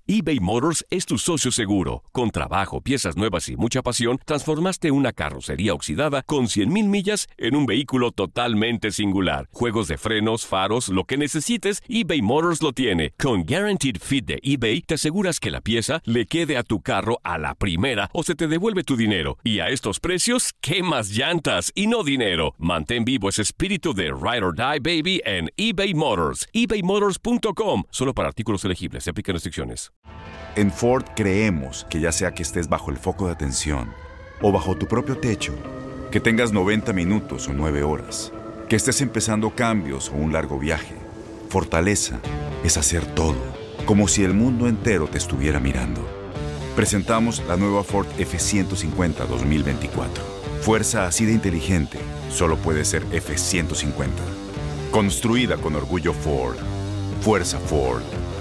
eBay Motors es tu socio seguro. Con trabajo, piezas nuevas y mucha pasión, transformaste una carrocería oxidada con 100,000 millas en un vehículo totalmente singular. Juegos de frenos, faros, lo que necesites, eBay Motors lo tiene. Con Guaranteed Fit de eBay, te aseguras que la pieza le quede a tu carro a la primera o se te devuelve tu dinero. Y a estos precios, ¿qué más llantas y no dinero? Mantén vivo ese espíritu de Ride or Die, baby, en eBay Motors. ebaymotors.com. Solo para artículos elegibles. Se aplican restricciones. En Ford creemos que ya sea que estés bajo el foco de atención o bajo tu propio techo, que tengas 90 minutos o 9 horas, que estés empezando cambios o un largo viaje, fortaleza es hacer todo, como si el mundo entero te estuviera mirando. Presentamos la nueva Ford F-150 2024. Fuerza así de inteligente solo puede ser F-150. Construida con orgullo Ford. Fuerza Ford.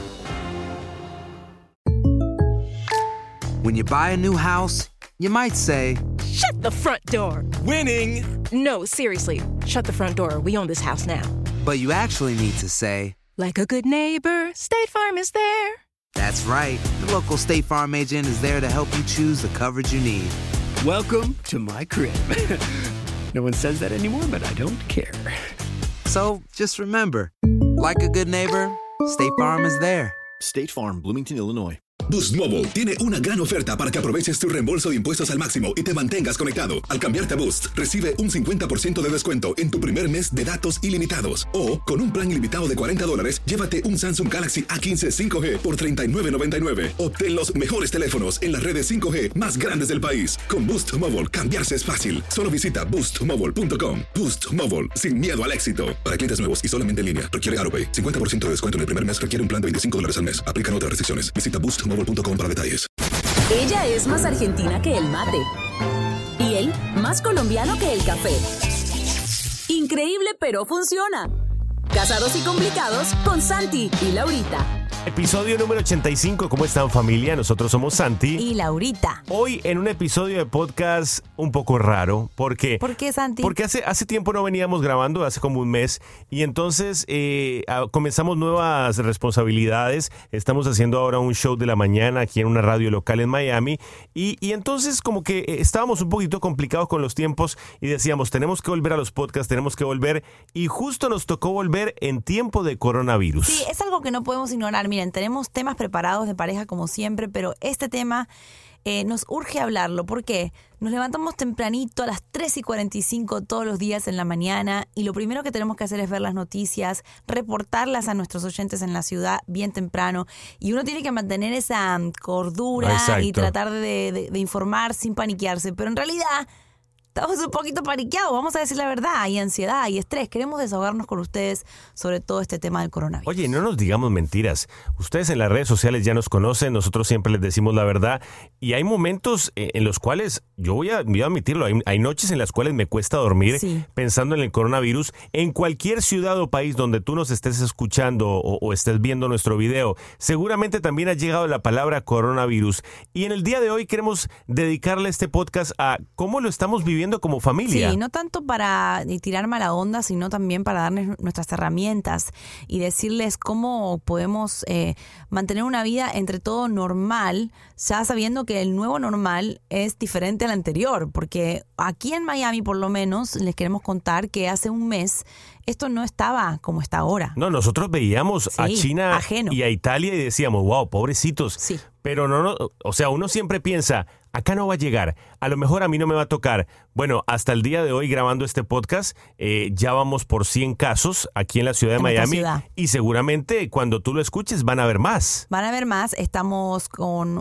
When you buy a new house, you might say, "Shut the front door!" Winning! No, seriously, shut the front door. We own this house now. but you actually need to say, like a good neighbor, State Farm is there. that's right. The local State Farm agent is there to help you choose the coverage you need. Welcome to my crib. No one says that anymore, but I don't care. So just remember, like a good neighbor, State Farm is there. State Farm, Bloomington, Illinois. Boost Mobile tiene una gran oferta para que aproveches tu reembolso de impuestos al máximo y te mantengas conectado. Al cambiarte a Boost, recibe un 50% de descuento en tu primer mes de datos ilimitados. O, con un plan ilimitado de $40, llévate un Samsung Galaxy A15 5G por $39.99. Obtén los mejores teléfonos en las redes 5G más grandes del país. Con Boost Mobile, cambiarse es fácil. Solo visita boostmobile.com. Boost Mobile, sin miedo al éxito. Para clientes nuevos y solamente en línea, requiere AroPay. 50% de descuento en el primer mes requiere un plan de $25 al mes. Aplican otras restricciones. Visita boostmobile.com para detalles. Ella es más argentina que el mate y él más colombiano que el café. Increíble, pero funciona. Casados y complicados con Santi y Laurita. Episodio número 85. ¿Cómo están, familia? Nosotros somos Santi y Laurita. Hoy en un episodio de podcast un poco raro. ¿Por qué? ¿Por qué, Santi? Porque hace tiempo no veníamos grabando, hace como un mes. Y entonces comenzamos nuevas responsabilidades. Estamos haciendo ahora un show de la mañana aquí en una radio local en Miami. Y entonces como que estábamos un poquito complicados con los tiempos. Y decíamos, tenemos que volver a los podcasts, tenemos que volver. Y justo nos tocó volver en tiempo de coronavirus. Sí, es algo que no podemos ignorar. Miren, tenemos temas preparados de pareja como siempre, pero este tema nos urge hablarlo. ¿Por qué? Nos levantamos tempranito a las 3:45 todos los días en la mañana y lo primero que tenemos que hacer es ver las noticias, reportarlas a nuestros oyentes en la ciudad bien temprano. Y uno tiene que mantener esa cordura. Exacto. Y tratar de informar sin paniquearse. Pero en realidad estamos un poquito paniqueados, vamos a decir la verdad. Hay ansiedad, hay estrés. Queremos desahogarnos con ustedes sobre todo este tema del coronavirus. Oye, no nos digamos mentiras. Ustedes en las redes sociales ya nos conocen, nosotros siempre les decimos la verdad. Y hay momentos en los cuales, yo voy a admitirlo, hay noches en las cuales me cuesta dormir pensando en el coronavirus. En cualquier ciudad o país donde tú nos estés escuchando o estés viendo nuestro video, seguramente también ha llegado la palabra coronavirus. Y en el día de hoy queremos dedicarle este podcast a cómo lo estamos viviendo como familia. Sí, no tanto para tirar mala onda, sino también para darles nuestras herramientas y decirles cómo podemos mantener una vida entre todo normal, ya sabiendo que el nuevo normal es diferente al anterior, porque aquí en Miami por lo menos les queremos contar que hace un mes esto no estaba como está ahora. No, nosotros veíamos a China ajeno. Y a Italia y decíamos, wow, pobrecitos. Sí. Pero no, o sea, uno siempre piensa, acá no va a llegar, a lo mejor a mí no me va a tocar. Bueno, hasta el día de hoy grabando este podcast, ya vamos por 100 casos aquí en la ciudad de Miami. Y seguramente cuando tú lo escuches van a haber más. Van a haber más. Estamos con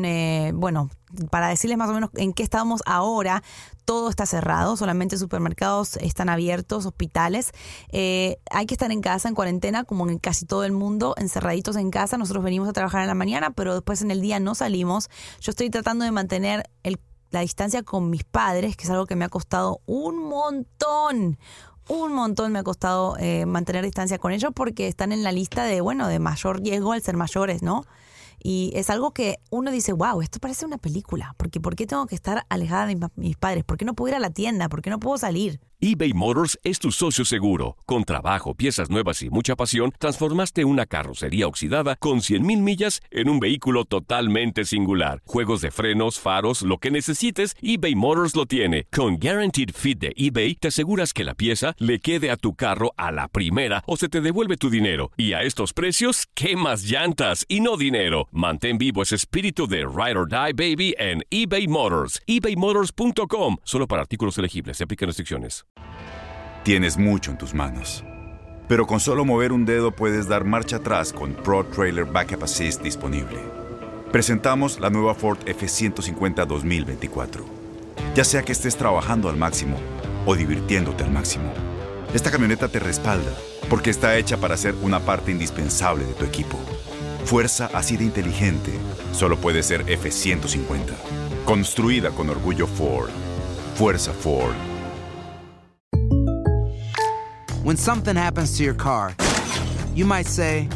para decirles más o menos en qué estamos ahora, todo está cerrado, solamente supermercados están abiertos, hospitales. Hay que estar en casa, en cuarentena, como en casi todo el mundo, encerraditos en casa. Nosotros venimos a trabajar en la mañana, pero después en el día no salimos. Yo estoy tratando de mantener la distancia con mis padres, que es algo que me ha costado un montón me ha costado mantener distancia con ellos porque están en la lista de mayor riesgo al ser mayores, ¿no? Y es algo que uno dice, wow, esto parece una película. Porque ¿por qué tengo que estar alejada de mis padres? ¿Por qué no puedo ir a la tienda? ¿Por qué no puedo salir? eBay Motors es tu socio seguro. Con trabajo, piezas nuevas y mucha pasión, transformaste una carrocería oxidada con 100,000 millas en un vehículo totalmente singular. Juegos de frenos, faros, lo que necesites, eBay Motors lo tiene. Con Guaranteed Fit de eBay, te aseguras que la pieza le quede a tu carro a la primera o se te devuelve tu dinero. Y a estos precios, ¿qué más llantas y no dinero? Mantén vivo ese espíritu de Ride or Die, baby, en eBay Motors. ebaymotors.com. Solo para artículos elegibles. Se aplican restricciones. Tienes mucho en tus manos, pero con solo mover un dedo puedes dar marcha atrás con Pro Trailer Backup Assist disponible. Presentamos la nueva Ford F-150 2024. Ya sea que estés trabajando al máximo o divirtiéndote al máximo, esta camioneta te respalda porque está hecha para ser una parte indispensable de tu equipo. Fuerza así de inteligente solo puede ser F-150. Construida con orgullo Ford. Fuerza Ford. When something happens to your car, you might say,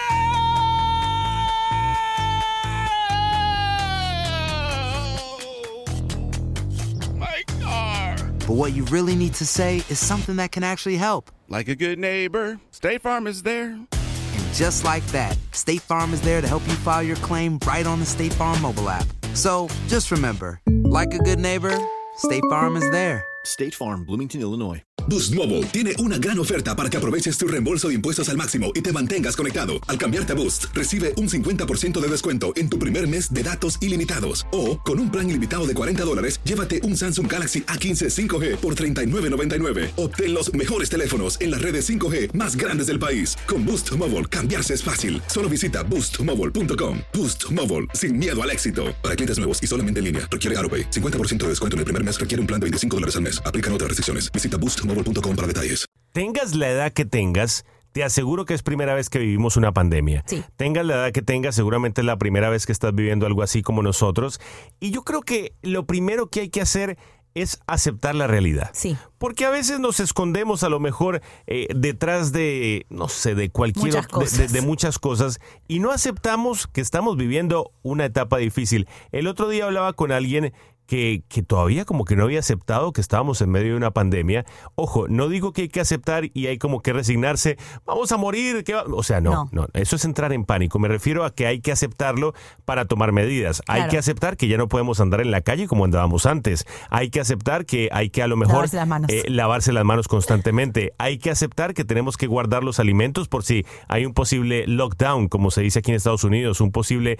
My car! but what you really need to say is something that can actually help. Like a good neighbor, State Farm is there. And just like that, State Farm is there to help you file your claim right on the State Farm mobile app. So just remember, like a good neighbor, State Farm is there. State Farm, Bloomington, Illinois. Boost Mobile tiene una gran oferta para que aproveches tu reembolso de impuestos al máximo y te mantengas conectado. Al cambiarte a Boost, recibe un 50% de descuento en tu primer mes de datos ilimitados. O, con un plan ilimitado de $40, llévate un Samsung Galaxy A15 5G por $39.99. Obtén los mejores teléfonos en las redes 5G más grandes del país. Con Boost Mobile, cambiarse es fácil. Solo visita boostmobile.com. Boost Mobile, sin miedo al éxito. Para clientes nuevos y solamente en línea, requiere AutoPay. 50% de descuento en el primer mes requiere un plan de $25 al mes. Aplican otras restricciones. Visita boostmobile.com para detalles. Tengas la edad que tengas, te aseguro que es primera vez que vivimos una pandemia. Sí. Tengas la edad que tengas, seguramente es la primera vez que estás viviendo algo así como nosotros. Y yo creo que lo primero que hay que hacer es aceptar la realidad. Sí. Porque a veces nos escondemos a lo mejor detrás de, no sé, de cualquier Muchas cosas. de muchas cosas y no aceptamos que estamos viviendo una etapa difícil. El otro día hablaba con alguien que todavía como que no había aceptado que estábamos en medio de una pandemia. Ojo, no digo que hay que aceptar y hay como que resignarse, vamos a morir, o sea, no, eso es entrar en pánico. Me refiero a que hay que aceptarlo para tomar medidas. Claro. Hay que aceptar que ya no podemos andar en la calle como andábamos antes. Hay que aceptar que hay que a lo mejor lavarse las manos constantemente. Hay que aceptar que tenemos que guardar los alimentos por si hay un posible lockdown, como se dice aquí en Estados Unidos, un posible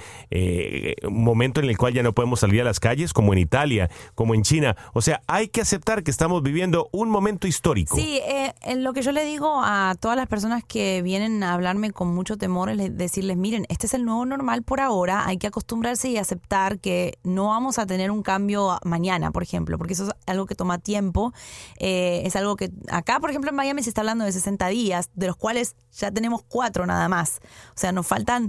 momento en el cual ya no podemos salir a las calles, como en Italia, como en China. O sea, hay que aceptar que estamos viviendo un momento histórico. Sí, lo que yo le digo a todas las personas que vienen a hablarme con mucho temor es decirles, miren, este es el nuevo normal por ahora, hay que acostumbrarse y aceptar que no vamos a tener un cambio mañana, por ejemplo, porque eso es algo que toma tiempo. Es algo que acá, por ejemplo, en Miami se está hablando de 60 días, de los cuales ya tenemos 4 nada más. O sea, nos faltan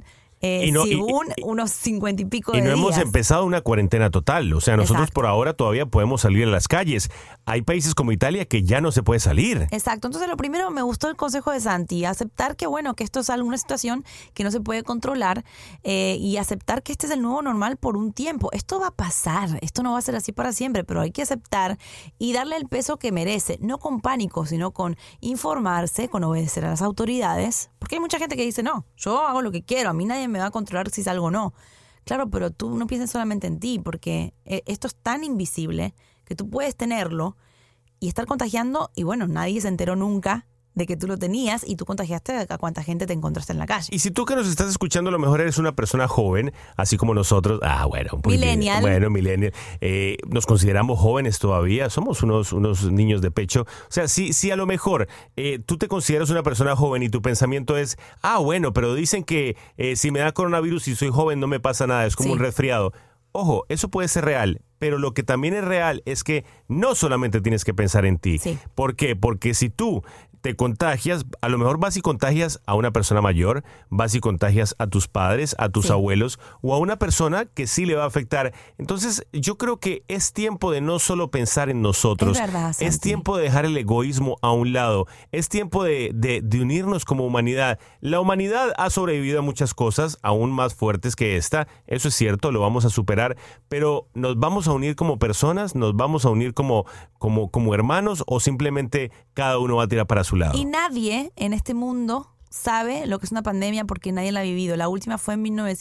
unos 50 y pico de días. Y no hemos empezado una cuarentena total. O sea, nosotros Exacto. por ahora todavía podemos salir a las calles. Hay países como Italia que ya no se puede salir. Exacto. Entonces, lo primero, me gustó el consejo de Santi, aceptar que, bueno, que esto es alguna situación que no se puede controlar y aceptar que este es el nuevo normal por un tiempo. Esto va a pasar, esto no va a ser así para siempre, pero hay que aceptar y darle el peso que merece, no con pánico, sino con informarse, con obedecer a las autoridades, porque hay mucha gente que dice, no, yo hago lo que quiero, a mí nadie me va a controlar si salgo o no. Claro, pero tú no pienses solamente en ti, porque esto es tan invisible que tú puedes tenerlo y estar contagiando y bueno, nadie se enteró nunca de que tú lo tenías y tú contagiaste a cuánta gente te encontraste en la calle. Y si tú que nos estás escuchando a lo mejor eres una persona joven, así como nosotros, un poquito, millennial, nos consideramos jóvenes todavía, somos unos niños de pecho. O sea, si a lo mejor tú te consideras una persona joven y tu pensamiento es, pero dicen que si me da coronavirus y soy joven no me pasa nada, es como un resfriado. Ojo, eso puede ser real, pero lo que también es real es que no solamente tienes que pensar en ti. Sí. ¿Por qué? Porque si tú te contagias, a lo mejor vas y contagias a una persona mayor, vas y contagias a tus padres, a tus abuelos o a una persona que sí le va a afectar. Entonces, yo creo que es tiempo de no solo pensar en nosotros, Es verdad, Santi. es tiempo de dejar el egoísmo a un lado, es tiempo de unirnos como humanidad. La humanidad ha sobrevivido a muchas cosas aún más fuertes que esta, eso es cierto, lo vamos a superar, pero nos vamos a unir como personas, nos vamos a unir como hermanos o simplemente cada uno va a tirar para su lado. Y nadie en este mundo sabe lo que es una pandemia porque nadie la ha vivido. La última fue en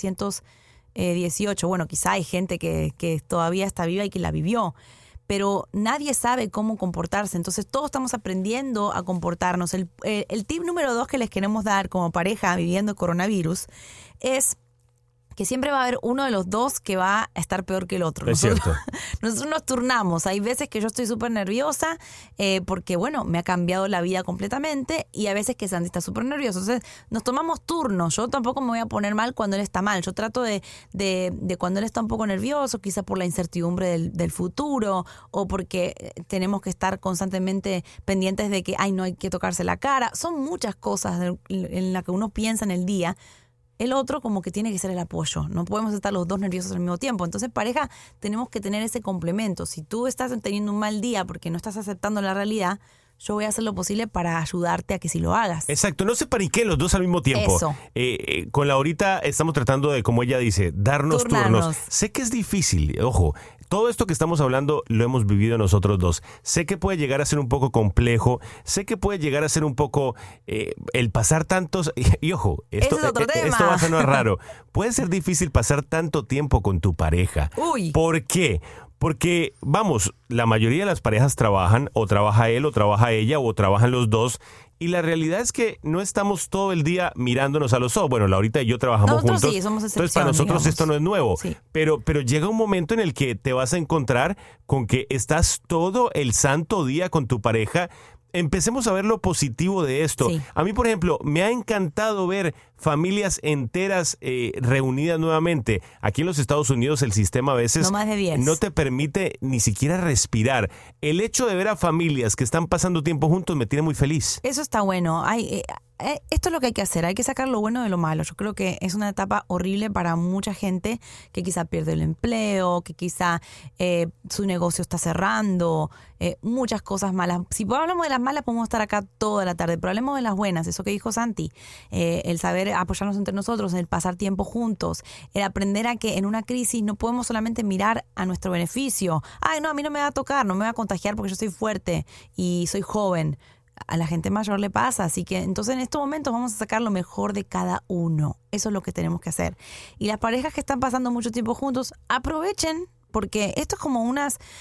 1918. Bueno, quizá hay gente que todavía está viva y que la vivió, pero nadie sabe cómo comportarse. Entonces todos estamos aprendiendo a comportarnos. El tip número 2 que les queremos dar como pareja viviendo el coronavirus es que siempre va a haber uno de los dos que va a estar peor que el otro. Nosotros nos turnamos. Hay veces que yo estoy súper nerviosa porque, bueno, me ha cambiado la vida completamente y hay veces que Santi está súper nervioso. Entonces, nos tomamos turnos. Yo tampoco me voy a poner mal cuando él está mal. Yo trato de cuando él está un poco nervioso, quizás por la incertidumbre del futuro o porque tenemos que estar constantemente pendientes de que, no hay que tocarse la cara. Son muchas cosas en las que uno piensa en el día. El otro como que tiene que ser el apoyo. No podemos estar los dos nerviosos al mismo tiempo. Entonces, pareja, tenemos que tener ese complemento. Si tú estás teniendo un mal día porque no estás aceptando la realidad, yo voy a hacer lo posible para ayudarte a que sí lo hagas. Exacto, no se paniquen los dos al mismo tiempo. Eso. Con Laurita estamos tratando de, como ella dice, darnos turnos. Sé que es difícil, ojo, todo esto que estamos hablando lo hemos vivido nosotros dos. Sé que puede llegar a ser un poco complejo, sé que puede llegar a ser un poco el pasar tantos... Y ojo, esto va a sonar raro. Puede ser difícil pasar tanto tiempo con tu pareja. Uy. ¿Por qué? Porque, vamos, la mayoría de las parejas trabajan, o trabaja él, o trabaja ella, o trabajan los dos, y la realidad es que no estamos todo el día mirándonos a los ojos. Bueno, Laurita y yo trabajamos juntos, sí, somos excepción, entonces para nosotros digamos. esto no es nuevo, Sí. pero llega un momento en el que te vas a encontrar con que estás todo el santo día con tu pareja. Empecemos a ver lo positivo de esto. Sí. A mí, por ejemplo, me ha encantado ver familias enteras reunidas nuevamente. Aquí en los Estados Unidos el sistema a veces No más de 10. no te permite ni siquiera respirar. El hecho de ver a familias que están pasando tiempo juntos me tiene muy feliz. Eso está bueno. Esto es lo que hay que hacer. Hay que sacar lo bueno de lo malo. Yo creo que es una etapa horrible para mucha gente que quizá pierde el empleo, que quizá su negocio está cerrando, muchas cosas malas. Si hablamos de las malas, podemos estar acá toda la tarde, pero hablemos de las buenas. Eso que dijo Santi, el saber apoyarnos entre nosotros, el pasar tiempo juntos, el aprender a que en una crisis no podemos solamente mirar a nuestro beneficio. No, a mí no me va a tocar, no me va a contagiar porque yo soy fuerte y soy joven. A la gente mayor le pasa, así que entonces en estos momentos vamos a sacar lo mejor de cada uno. Eso es lo que tenemos que hacer. Y las parejas que están pasando mucho tiempo juntos, aprovechen, porque esto es como un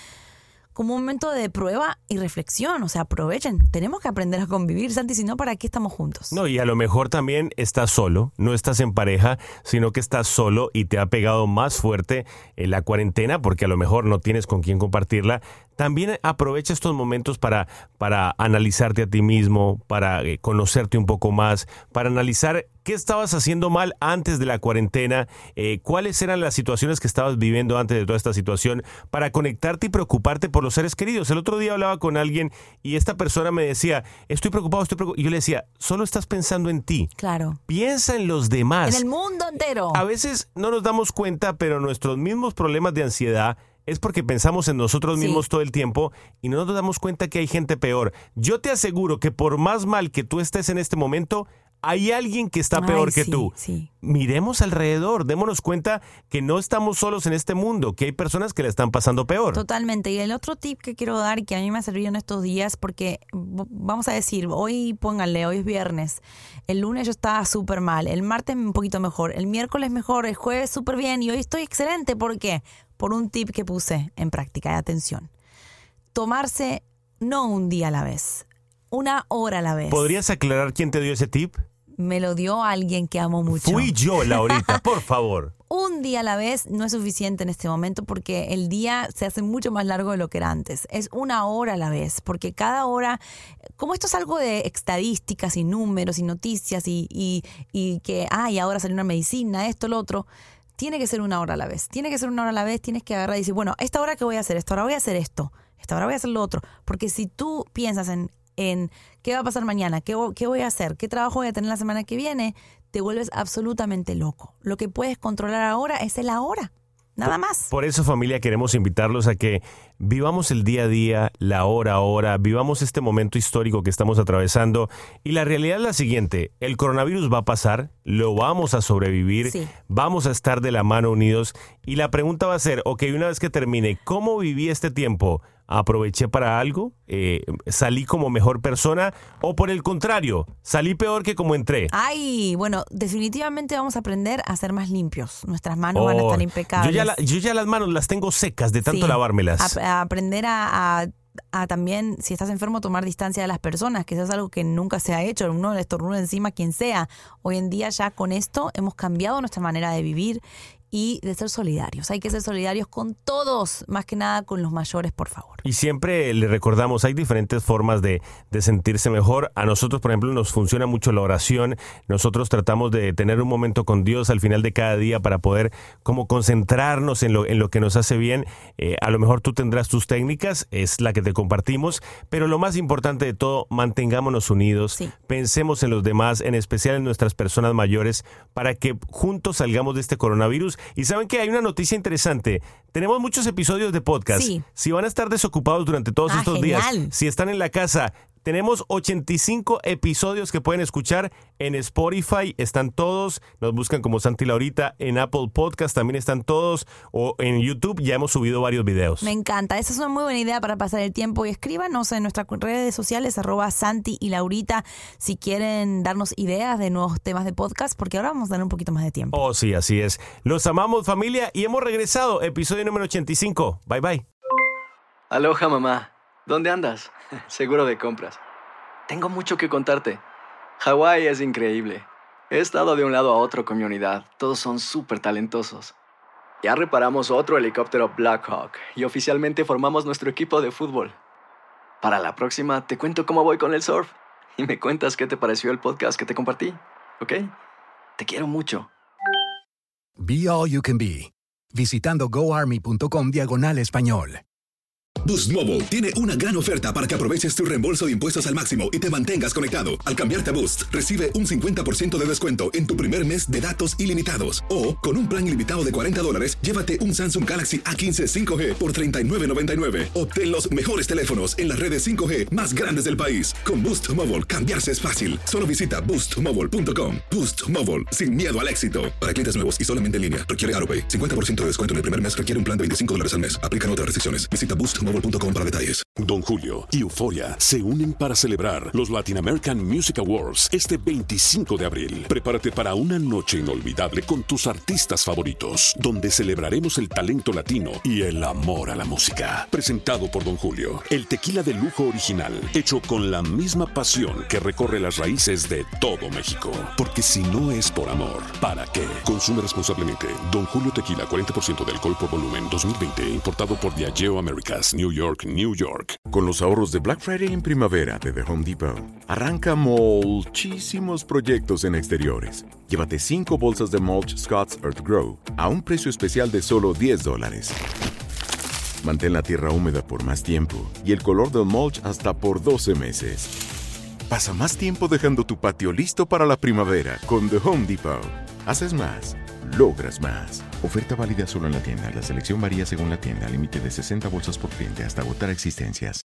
momento de prueba y reflexión. O sea, aprovechen. Tenemos que aprender a convivir, Santi, si no, ¿para qué estamos juntos? No, y a lo mejor también estás solo, no estás en pareja, sino que estás solo y te ha pegado más fuerte la cuarentena porque a lo mejor no tienes con quién compartirla. También aprovecha estos momentos para analizarte a ti mismo, para conocerte un poco más, para analizar qué estabas haciendo mal antes de la cuarentena, cuáles eran las situaciones que estabas viviendo antes de toda esta situación, para conectarte y preocuparte por los seres queridos. El otro día hablaba con alguien y esta persona me decía, estoy preocupado. Y yo le decía, solo estás pensando en ti. Claro. Piensa en los demás. En el mundo entero. A veces no nos damos cuenta, pero nuestros mismos problemas de ansiedad es porque pensamos en nosotros mismos todo el tiempo y no nos damos cuenta que hay gente peor. Yo te aseguro que por más mal que tú estés en este momento, hay alguien que está peor que tú. Sí. Miremos alrededor, démonos cuenta que no estamos solos en este mundo, que hay personas que la están pasando peor. Totalmente. Y el otro tip que quiero dar y que a mí me ha servido en estos días, porque vamos a decir, hoy es viernes, el lunes yo estaba súper mal, el martes un poquito mejor, el miércoles mejor, el jueves súper bien y hoy estoy excelente. ¿Por qué? Por un tip que puse en práctica. Y atención, tomarse no un día a la vez, 1 hora a la vez. ¿Podrías aclarar quién te dio ese tip? Me lo dio alguien que amo mucho. Fui yo, Laurita, por favor. Un día a la vez no es suficiente en este momento porque el día se hace mucho más largo de lo que era antes. Es 1 hora a la vez, porque cada hora, como esto es algo de estadísticas y números y noticias y que, ahora salió una medicina, esto, lo otro, tiene que ser 1 hora a la vez. Tiene que ser 1 hora a la vez, tienes que agarrar y decir, bueno, esta hora que voy a hacer esto, ahora voy a hacer esto, esta hora voy a hacer lo otro. Porque si tú piensas en en qué va a pasar mañana, qué voy a hacer, qué trabajo voy a tener la semana que viene, te vuelves absolutamente loco. Lo que puedes controlar ahora es el ahora. Nada más. Por eso, familia, queremos invitarlos a que vivamos el día a día, la hora a hora, vivamos este momento histórico que estamos atravesando. Y la realidad es la siguiente: el coronavirus va a pasar, lo vamos a sobrevivir, vamos a estar de la mano unidos. Y la pregunta va a ser, ok, una vez que termine, ¿cómo viví este tiempo? ¿Aproveché para algo? ¿Salí como mejor persona? ¿O por el contrario, salí peor que como entré? Ay, bueno, definitivamente vamos a aprender a ser más limpios. Nuestras manos van a estar impecables. Yo ya las manos las tengo secas de tanto lavármelas. A aprender a también, si estás enfermo, tomar distancia de las personas, que eso es algo que nunca se ha hecho. Uno le estornuda encima a quien sea. Hoy en día ya con esto hemos cambiado nuestra manera de vivir y de ser solidarios. Hay que ser solidarios con todos, más que nada con los mayores, por favor. Y siempre le recordamos, hay diferentes formas de sentirse mejor. A nosotros, por ejemplo, nos funciona mucho la oración. Nosotros tratamos de tener un momento con Dios al final de cada día para poder como concentrarnos en lo que nos hace bien. A lo mejor tú tendrás tus técnicas, es la que te compartimos, pero lo más importante de todo, mantengámonos unidos, pensemos en los demás, en especial en nuestras personas mayores, para que juntos salgamos de este coronavirus. Y saben que hay una noticia interesante. Tenemos muchos episodios de podcast. Si van a estar desocupados durante todos estos días, si están en la casa, tenemos 85 episodios que pueden escuchar en Spotify. Están todos. Nos buscan como Santi Laurita. En Apple Podcast también están todos. O en YouTube ya hemos subido varios videos. Me encanta. Esa es una muy buena idea para pasar el tiempo. Y escríbanos en nuestras redes sociales, @Santi y Laurita, si quieren darnos ideas de nuevos temas de podcast, porque ahora vamos a tener un poquito más de tiempo. Oh, sí, así es. Los amamos, familia, y hemos regresado. Episodio número 85. Bye, bye. Aloha, mamá. ¿Dónde andas? Seguro de compras. Tengo mucho que contarte. Hawái es increíble. He estado de un lado a otro con mi unidad. Todos son súper talentosos. Ya reparamos otro helicóptero Blackhawk y oficialmente formamos nuestro equipo de fútbol. Para la próxima te cuento cómo voy con el surf y me cuentas qué te pareció el podcast que te compartí. ¿Ok? Te quiero mucho. Be All You Can Be. Visitando goarmy.com/español. Boost Mobile tiene una gran oferta para que aproveches tu reembolso de impuestos al máximo y te mantengas conectado. Al cambiarte a Boost, recibe un 50% de descuento en tu primer mes de datos ilimitados. O, con un plan ilimitado de $40, llévate un Samsung Galaxy A15 5G por $39.99. Obtén los mejores teléfonos en las redes 5G más grandes del país. Con Boost Mobile, cambiarse es fácil. Solo visita boostmobile.com. Boost Mobile, sin miedo al éxito. Para clientes nuevos y solamente en línea, requiere AutoPay. 50% de descuento en el primer mes requiere un plan de $25 al mes. Aplican otras restricciones. Visita boostmobile.com para detalles. Don Julio y Euforia se unen para celebrar los Latin American Music Awards este 25 de abril. Prepárate para una noche inolvidable con tus artistas favoritos, donde celebraremos el talento latino y el amor a la música. Presentado por Don Julio, el tequila de lujo original, hecho con la misma pasión que recorre las raíces de todo México. Porque si no es por amor, ¿para qué? Consume responsablemente. Don Julio Tequila, 40% de alcohol por volumen, 2020, importado por Diageo Americas, New York, New York. Con los ahorros de Black Friday en primavera de The Home Depot, arranca muchísimos proyectos en exteriores. Llévate 5 bolsas de mulch Scott's Earth Grow a un precio especial de solo $10. Mantén la tierra húmeda por más tiempo y el color del mulch hasta por 12 meses. Pasa más tiempo dejando tu patio listo para la primavera con The Home Depot. Haces más, logras más. Oferta válida solo en la tienda. La selección varía según la tienda. Límite de 60 bolsas por cliente hasta agotar existencias.